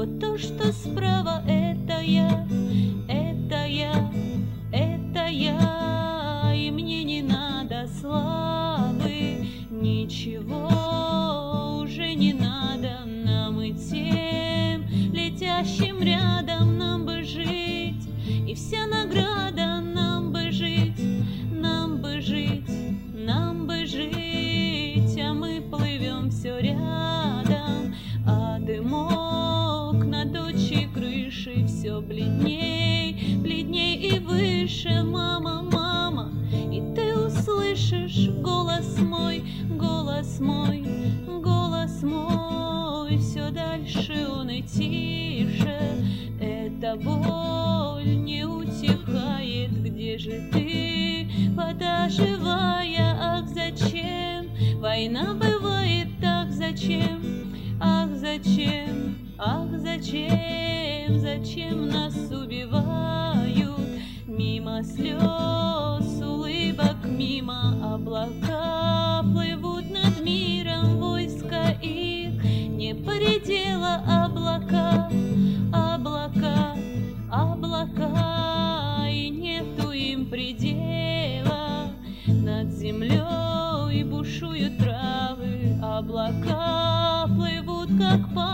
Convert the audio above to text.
Вот то, что справа, это я, это я, это я. И мне не надо славы, ничего уже не надо нам и тем летящим рядом. Нам бы жить, и вся награда нам бы жить, нам бы жить, нам бы жить. А мы плывем все рядом, а дымок над дочей крышей все бледней, бледней и выше. Мама, мама, и ты услышишь голос мой, голос мой, голос мой. Все дальше он и тише, эта боль не утихает. Где же ты, вода живая? Ах, зачем война бывает? Ах, зачем? Ах, зачем? Ах, зачем? Зачем нас убивают? Мимо слез, улыбок, мимо облака плывут над миром войска их. Не поредела облака, облака, облака, и нету им предела. Над землей бушуют травы, облака плывут, как